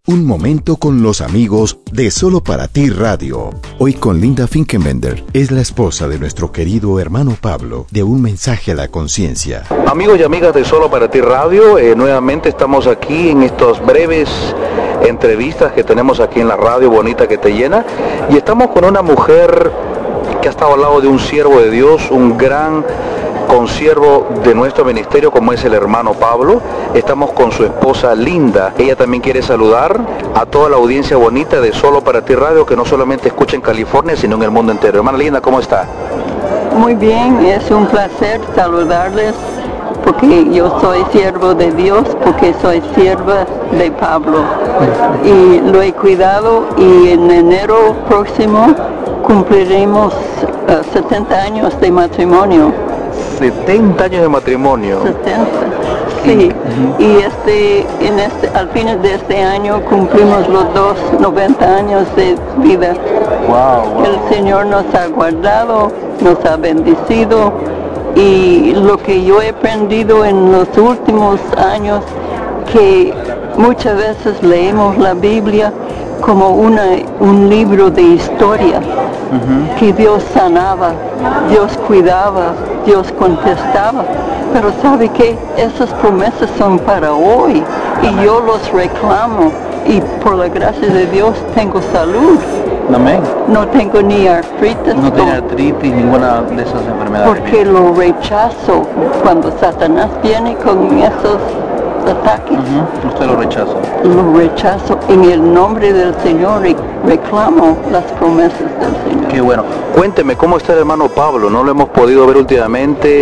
Un momento con los amigos de Solo para Ti Radio. Hoy con Linda Finkenbender, es la esposa de nuestro querido hermano Pablo, de Un Mensaje a la Conciencia. Amigos y amigas de Solo para Ti Radio, nuevamente estamos aquí en estas breves entrevistas que tenemos aquí en la radio bonita que te llena, y estamos con una mujer que ha estado al lado de un siervo de Dios, un gran consiervo de nuestro ministerio como es el hermano Pablo. Estamos con su esposa Linda. Ella también quiere saludar a toda la audiencia bonita de Solo para Ti Radio, que no solamente escucha en California sino en el mundo entero. Hermana Linda, ¿cómo está? Muy bien, es un placer saludarles, porque yo soy siervo de Dios, porque soy sierva de Pablo y lo he cuidado, y en enero próximo cumpliremos 70 años de matrimonio. 70 años de matrimonio. 70, sí. Y al fin de este año cumplimos los dos 90 años de vida. Wow. El Señor nos ha guardado, nos ha bendecido, y lo que yo he aprendido en los últimos años, que muchas veces leemos la Biblia como un libro de historia, que Dios sanaba, Dios cuidaba, Dios contestaba, pero ¿sabe qué? Esas promesas son para hoy, y yo los reclamo, y por la gracia de Dios tengo salud. Amén. No tengo ni artritis. No tiene artritis, ninguna de esas enfermedades. Porque lo rechazo cuando Satanás viene con esos ataques. Usted lo rechaza. Lo rechazo en el nombre del Señor y reclamo las promesas del Señor. Qué bueno. Cuénteme, ¿cómo está el hermano Pablo? No lo hemos podido ver últimamente.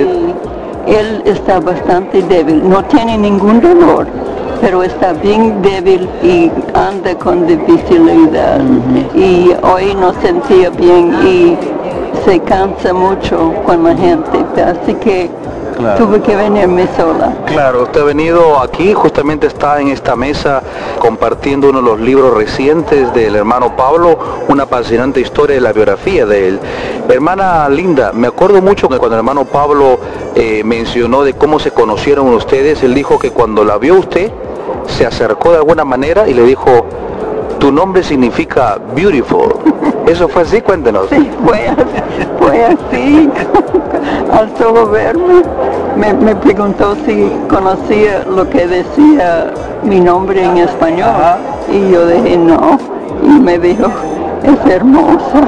Él está bastante débil, no tiene ningún dolor, pero está bien débil y anda con dificultad. Y hoy no sentía bien y se cansa mucho con la gente, así que tuve que venirme sola. Claro, usted ha venido aquí, justamente está en esta mesa compartiendo uno de los libros recientes del hermano Pablo, una apasionante historia de la biografía de él. Hermana Linda, me acuerdo mucho que cuando el hermano Pablo mencionó de cómo se conocieron ustedes, él dijo que cuando la vio usted, se acercó de alguna manera y le dijo: tu nombre significa beautiful. ¿Eso fue así? Cuéntenos. Sí, fue así. Al solo verme, me preguntó si conocía lo que decía mi nombre en español. Y yo dije no, y me dijo: es hermosa.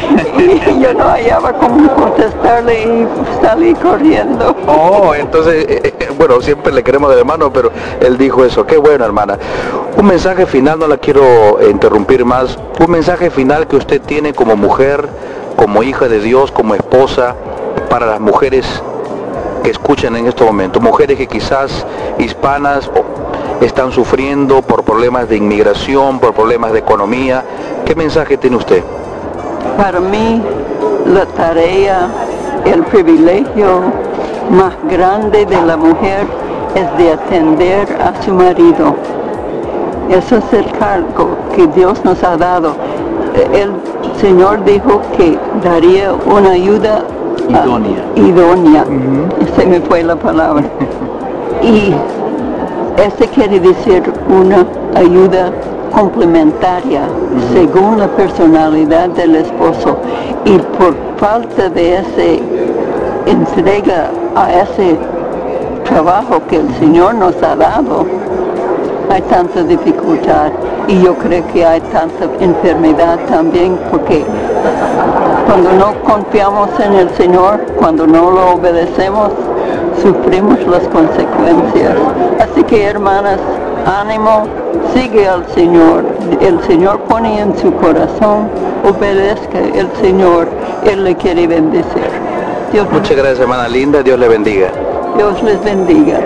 Y yo no hallaba cómo contestarle y salí corriendo. Oh, entonces, bueno, siempre le queremos de hermano, pero él dijo eso. Qué bueno, hermana. Un mensaje final, no la quiero interrumpir más. Un mensaje final que usted tiene como mujer, como hija de Dios, como esposa, para las mujeres que escuchan en este momento. Mujeres que quizás hispanas están sufriendo por problemas de inmigración, por problemas de economía. ¿Qué mensaje tiene usted? Para mí, la tarea, el privilegio más grande de la mujer es de atender a su marido. Eso es el cargo que Dios nos ha dado. El Señor dijo que daría una ayuda idónea. Se me fue la palabra. Y ese quiere decir una ayuda complementaria según la personalidad del esposo, y por falta de ese entrega a ese trabajo que el Señor nos ha dado, hay tanta dificultad, y yo creo que hay tanta enfermedad también, porque cuando no confiamos en el Señor, cuando no lo obedecemos, sufrimos las consecuencias. Así que, hermanas, ánimo, sigue al Señor. El Señor pone en su corazón, obedezca el Señor, Él le quiere bendecir. Muchas gracias, hermana Linda, Dios le bendiga. Dios les bendiga.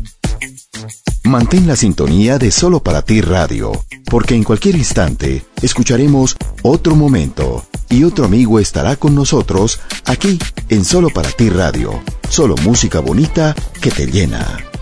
Mantén la sintonía de Solo para Ti Radio, porque en cualquier instante escucharemos otro momento y otro amigo estará con nosotros aquí en Solo para Ti Radio. Solo música bonita que te llena.